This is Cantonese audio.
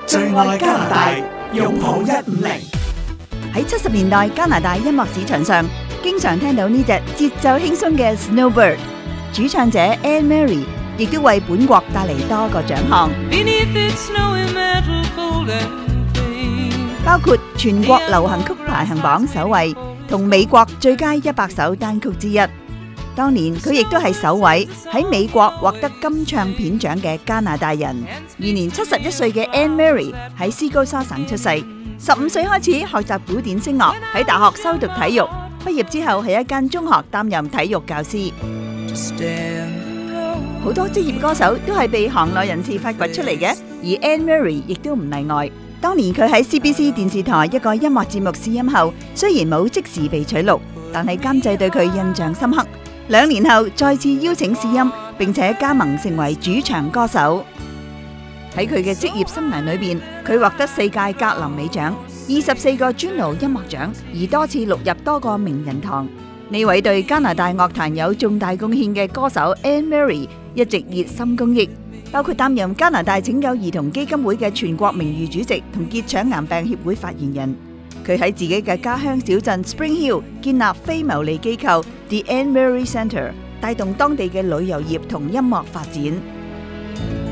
最愛加拿大，擁抱150。 喺70年代加拿大音樂市場上，經常聽到呢隻節奏輕鬆嘅 Snowbird， 主唱者 Anne Murray 亦都為本國帶嚟多個獎項，包括全國流行曲排行榜首位同美國最佳100首單曲之一。當年佢亦都係首位喺美國獲得金唱片獎嘅加拿大人。現年71歲嘅 Anne Murray 喺斯高沙省出世，15歲開始學習古典聲樂，喺大學修讀體育，畢業之後喺一間中學擔任體育教師。好多職業歌手都係被行內人士發掘出嚟嘅，而 Anne Murray 亦都唔例外。當年佢喺 CBC 電視台一個音樂節目試音後，雖然冇即時被取錄，但係監製對佢印象深刻。2年後再次邀請試音，並且加盟成為主唱歌手。喺佢嘅職業生涯裏邊，佢獲得4屆格林美獎、24個專勞音樂獎，而多次錄入多個名人堂。呢位對加拿大樂壇有重大貢獻嘅歌手 Anne Murray 一直熱心公益，包括擔任加拿大拯救兒童基金會嘅全國名譽主席同結腸癌病協會發言人。佢喺自己嘅家鄉小鎮 Spring Hill 建立非牟利機構 The Anne Murray Centre， 帶動當地嘅旅遊業同音樂發展。